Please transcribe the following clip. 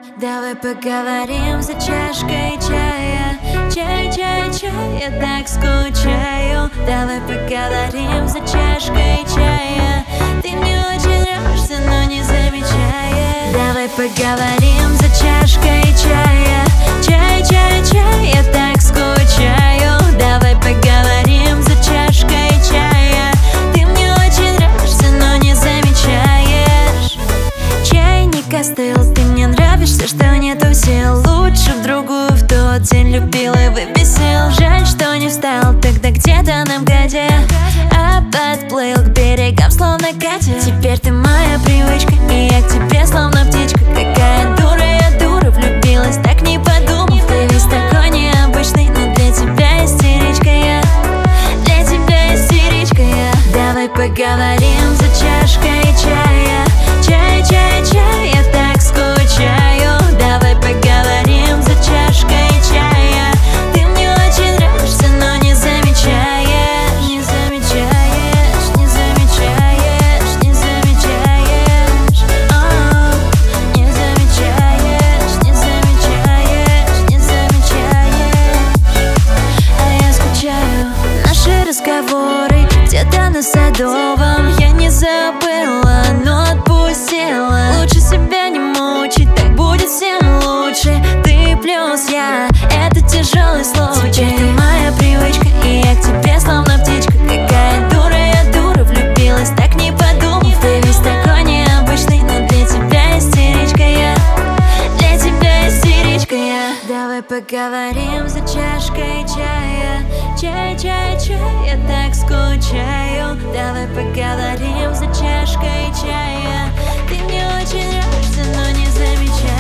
Давай поговорим за чашкой чая. Чай, чай, чай, я так скучаю. Давай поговорим за чашкой чая. Ты мне очень нравишься, но не замечаешь. Давай поговорим за чашкой чая. Чай, чай, чай, я так скучаю. Давай поговорим за чашкой чая. Ты мне очень нравишься, но не замечаешь. Чайник остыл, ты мне нравишься, что нету сил. Лучше в другую в тот день любил и выписал. Жаль, что не встал тогда где-то на МКАДе, а подплыл к берегам, словно Катя. Теперь ты моя привычка, и я к тебе словно птичка. Какая дура, я дура, влюбилась, так не подумав. Ты весь такой необычный, но для тебя истеричка я. Для тебя истеричка я. Давай поговорим за чашкой чая. Чай, чай, чай, я так скучаю. Давай поговорим за чашкой чая. Ты мне очень нравишься, но не замечаешь. Не замечаешь, не замечаешь, не замечаешь. Не замечаешь, не замечаешь, не замечаешь. А я скучаю. Наши разговоры где-то на Садовом. Я не забыла, но отпустила. Лучше себя не мучить, так будет всем лучше. Ты плюс я, это тяжелый случай. Теперь ты моя привычка, и я к тебе словно птичка. Какая дура, я дура, влюбилась, так не подумав. Ты весь такой необычный, но для тебя истеричка я. Для тебя истеричка я. Давай поговорим за чашкой чая. Чай, чай, чай, я так скучаю. Давай поговорим за чашкой чая. Ты мне очень нравишься, но не замечаешь.